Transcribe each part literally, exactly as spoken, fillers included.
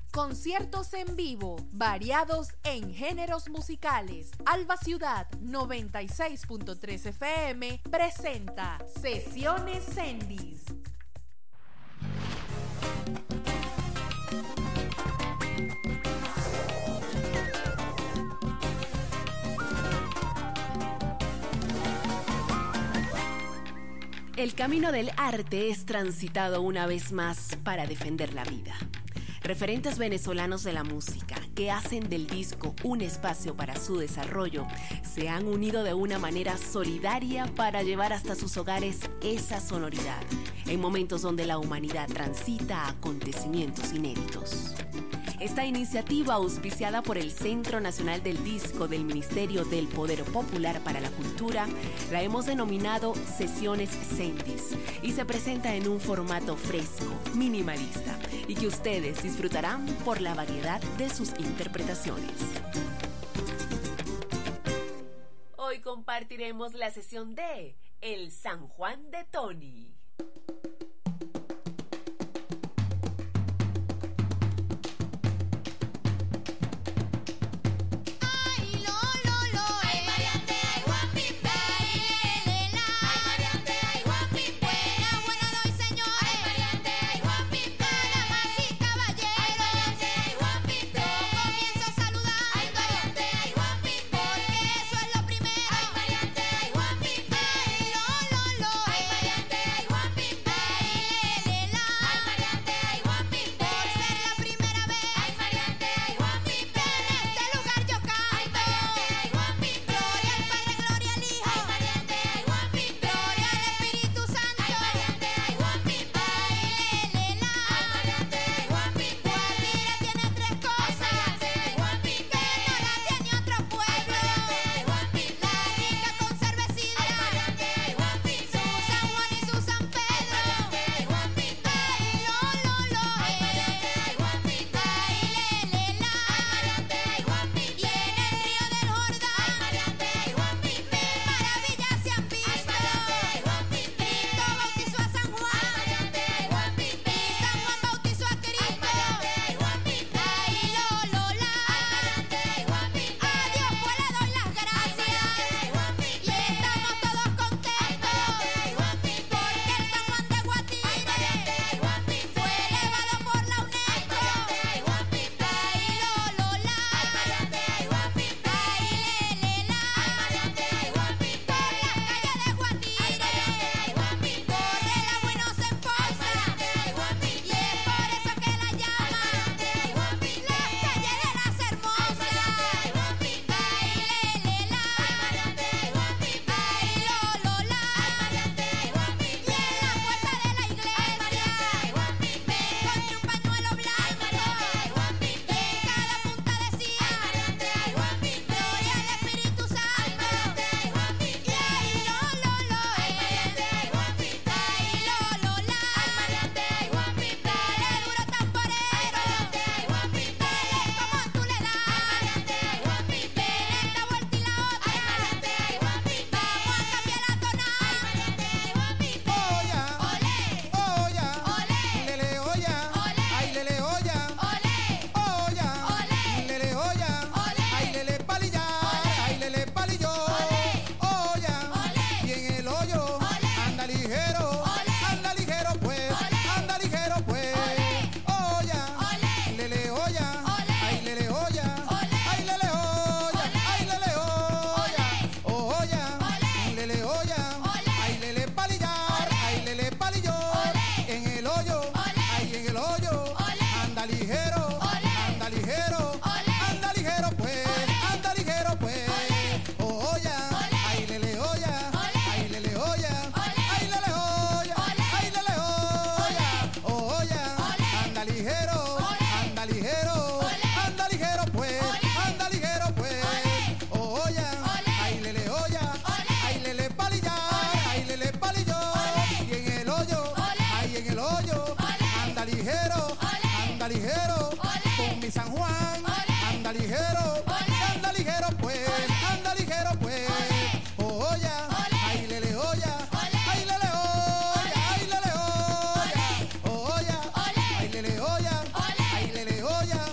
conciertos en vivo, variados en géneros musicales. Alba Ciudad noventa y seis punto tres F M presenta Sesiones Sendis. El camino del arte es transitado una vez más para defender la vida. Referentes venezolanos de la música que hacen del disco un espacio para su desarrollo se han unido de una manera solidaria para llevar hasta sus hogares esa sonoridad en momentos donde la humanidad transita acontecimientos inéditos. Esta iniciativa, auspiciada por el Centro Nacional del Disco del Ministerio del Poder Popular para la Cultura, la hemos denominado Sesiones Sendis y se presenta en un formato fresco, minimalista y que ustedes disfrutarán por la variedad de sus interpretaciones. Hoy compartiremos la sesión de El San Juan de Tony. San Juan, anda ligero, anda ligero pues, anda ligero pues, oya, ay lele oya, ay lele oya, ay lele oya, oya, ay lele oya, ay lele oya,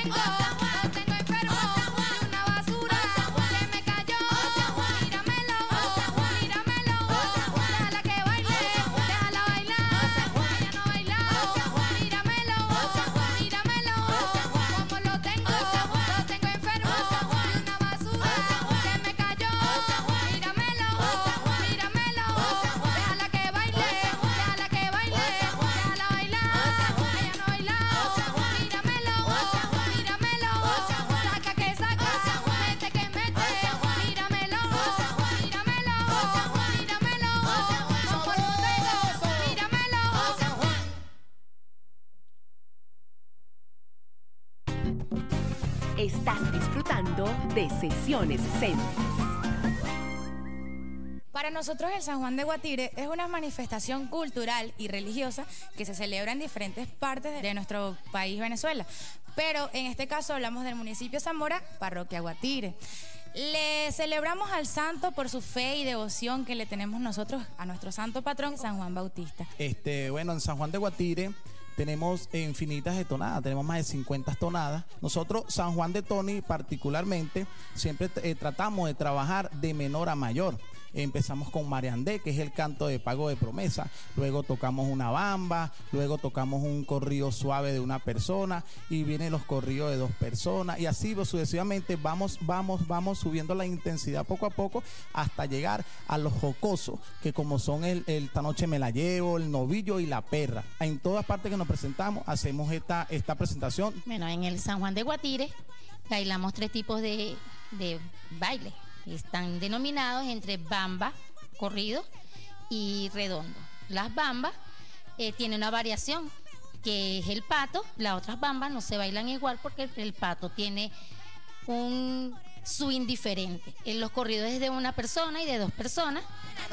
tengo, lo tengo enfermo, de una basura que me cayó. Míramelo, míramelo, déjala que baile, déjala bailar. Ella no baila, míramelo, míramelo, como lo tengo, lo tengo enfermo, de una basura que me cayó. Míramelo, míramelo, déjala que baile, déjala que baile, déjala bailar. Ella no baila, míramelo, míramelo, saca que saca, mete que mete, míramelo, míramelo, míramelo, como lo tengo, míramelo. Estás disfrutando de Sesiones Zen. Para nosotros el San Juan de Guatire es una manifestación cultural y religiosa que se celebra en diferentes partes de nuestro país, Venezuela. Pero en este caso hablamos del municipio Zamora, parroquia Guatire. Le celebramos al santo por su fe y devoción que le tenemos nosotros a nuestro santo patrón, San Juan Bautista. Este, bueno, en San Juan de Guatire tenemos infinitas de tonadas, tenemos más de cincuenta tonadas. Nosotros, San Juan de Toni particularmente, siempre eh, tratamos de trabajar de menor a mayor. Empezamos con Mariandé, que es el canto de pago de promesa. Luego tocamos una bamba, luego tocamos un corrido suave de una persona y vienen los corridos de dos personas y así sucesivamente vamos, vamos, vamos subiendo la intensidad poco a poco hasta llegar a los jocosos, que como son el, el Esta Noche Me La Llevo, el Novillo y la Perra. En todas partes que nos presentamos hacemos esta, esta presentación. Bueno, en el San Juan de Guatire bailamos tres tipos de, de baile. Están denominados entre bamba, corrido y redondo. Las bambas eh, tienen una variación, que es el pato. Las otras bambas no se bailan igual porque el pato tiene un swing diferente. En los corridos es de una persona y de dos personas.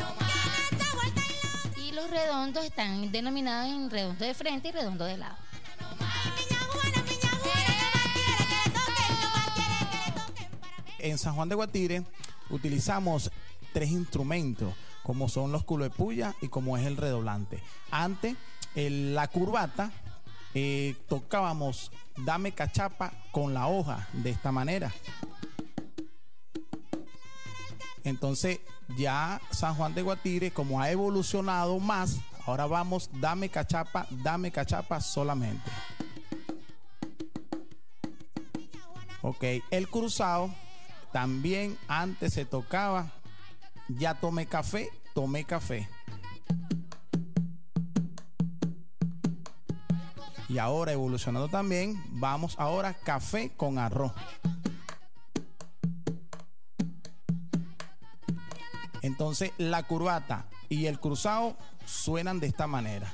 Y los redondos están denominados en redondo de frente y redondo de lado. En San Juan de Guatire utilizamos tres instrumentos, como son los culoepuya y como es el redoblante. Antes, el, la curvata, eh, tocábamos Dame Cachapa con la hoja, de esta manera. Entonces, ya San Juan de Guatire, como ha evolucionado más, ahora vamos Dame Cachapa, Dame Cachapa solamente. Ok, el cruzado también antes se tocaba Ya tomé café, tomé café. Y ahora evolucionando también, vamos ahora café con arroz. Entonces la curvata y el cruzado suenan de esta manera.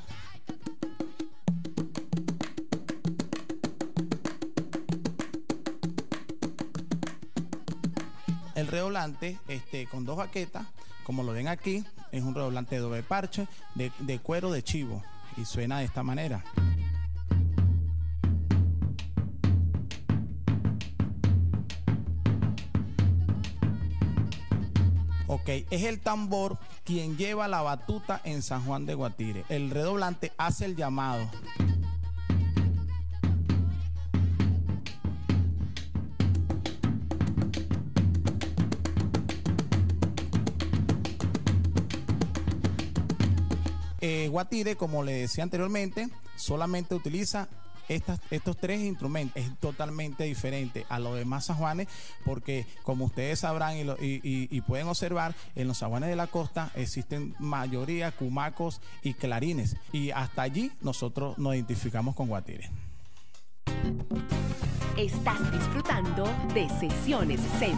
El redoblante, este, con dos baquetas, como lo ven aquí, es un redoblante de doble parche de, de cuero de chivo y suena de esta manera. Ok, es el tambor quien lleva la batuta en San Juan de Guatire. El redoblante hace el llamado. Eh, Guatire, como le decía anteriormente, solamente utiliza Estas, estos tres instrumentos. Es totalmente diferente a los demás San Juanes, porque como ustedes sabrán y, lo, y, y, y pueden observar, en los San Juanes de la costa existen mayoría cumacos y clarines, y hasta allí nosotros nos identificamos con Guatire. Estás disfrutando de Sesiones Zen.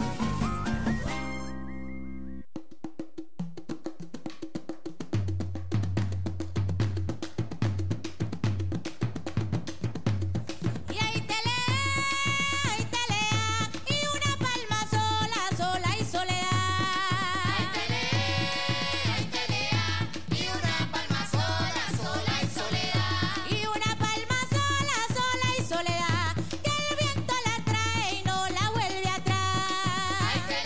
Soledad, que el viento la trae y no la vuelve atrás.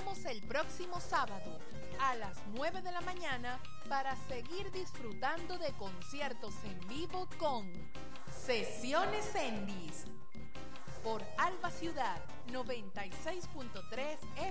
esperamos el próximo sábado a las nueve de la mañana para seguir disfrutando de conciertos en vivo con Sesiones Endis por Alba Ciudad noventa y seis punto tres